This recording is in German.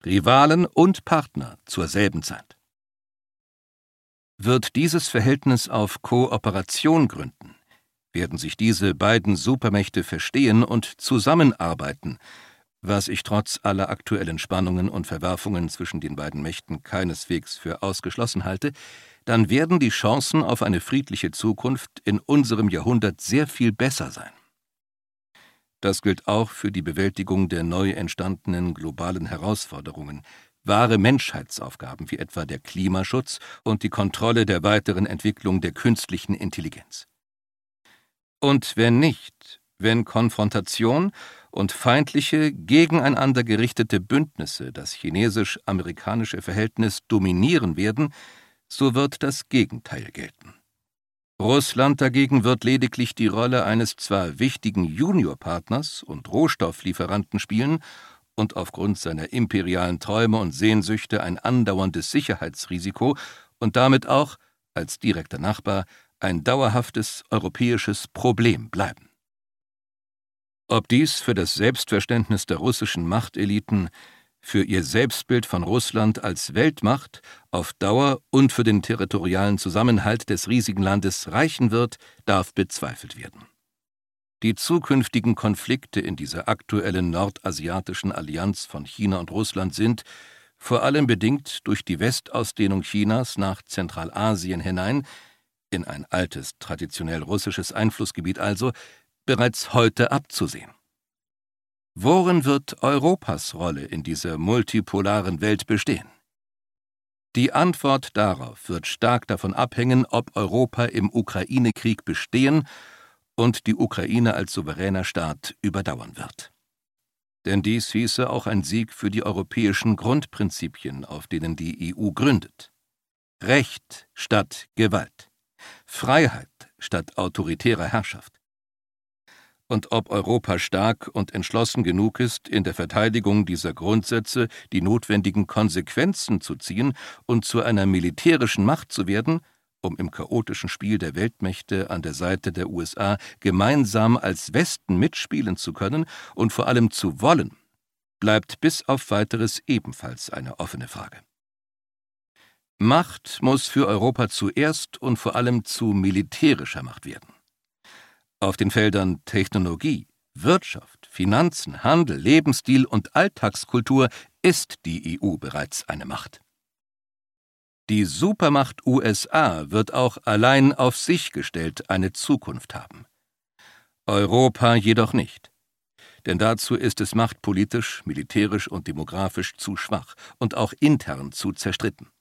Rivalen und Partner zur selben Zeit. Wird dieses Verhältnis auf Kooperation gründen, werden sich diese beiden Supermächte verstehen und zusammenarbeiten, was ich trotz aller aktuellen Spannungen und Verwerfungen zwischen den beiden Mächten keineswegs für ausgeschlossen halte, dann werden die Chancen auf eine friedliche Zukunft in unserem Jahrhundert sehr viel besser sein. Das gilt auch für die Bewältigung der neu entstandenen globalen Herausforderungen, wahre Menschheitsaufgaben wie etwa der Klimaschutz und die Kontrolle der weiteren Entwicklung der künstlichen Intelligenz. Und wenn nicht, wenn Konfrontation und feindliche, gegeneinander gerichtete Bündnisse das chinesisch-amerikanische Verhältnis dominieren werden, so wird das Gegenteil gelten. Russland dagegen wird lediglich die Rolle eines zwar wichtigen Juniorpartners und Rohstofflieferanten spielen und aufgrund seiner imperialen Träume und Sehnsüchte ein andauerndes Sicherheitsrisiko und damit auch, als direkter Nachbar, ein dauerhaftes europäisches Problem bleiben. Ob dies für das Selbstverständnis der russischen Machteliten, für ihr Selbstbild von Russland als Weltmacht auf Dauer und für den territorialen Zusammenhalt des riesigen Landes reichen wird, darf bezweifelt werden. Die zukünftigen Konflikte in dieser aktuellen nordasiatischen Allianz von China und Russland sind, vor allem bedingt durch die Westausdehnung Chinas nach Zentralasien hinein, in ein altes, traditionell russisches Einflussgebiet also, bereits heute abzusehen. Worin wird Europas Rolle in dieser multipolaren Welt bestehen? Die Antwort darauf wird stark davon abhängen, ob Europa im Ukraine-Krieg bestehen und die Ukraine als souveräner Staat überdauern wird. Denn dies hieße auch ein Sieg für die europäischen Grundprinzipien, auf denen die EU gründet. Recht statt Gewalt, Freiheit statt autoritärer Herrschaft. Und ob Europa stark und entschlossen genug ist, in der Verteidigung dieser Grundsätze die notwendigen Konsequenzen zu ziehen und zu einer militärischen Macht zu werden, um im chaotischen Spiel der Weltmächte an der Seite der USA gemeinsam als Westen mitspielen zu können und vor allem zu wollen, bleibt bis auf Weiteres ebenfalls eine offene Frage. Macht muss für Europa zuerst und vor allem zu militärischer Macht werden. Auf den Feldern Technologie, Wirtschaft, Finanzen, Handel, Lebensstil und Alltagskultur ist die EU bereits eine Macht. Die Supermacht USA wird auch allein auf sich gestellt eine Zukunft haben. Europa jedoch nicht. Denn dazu ist es machtpolitisch, militärisch und demografisch zu schwach und auch intern zu zerstritten.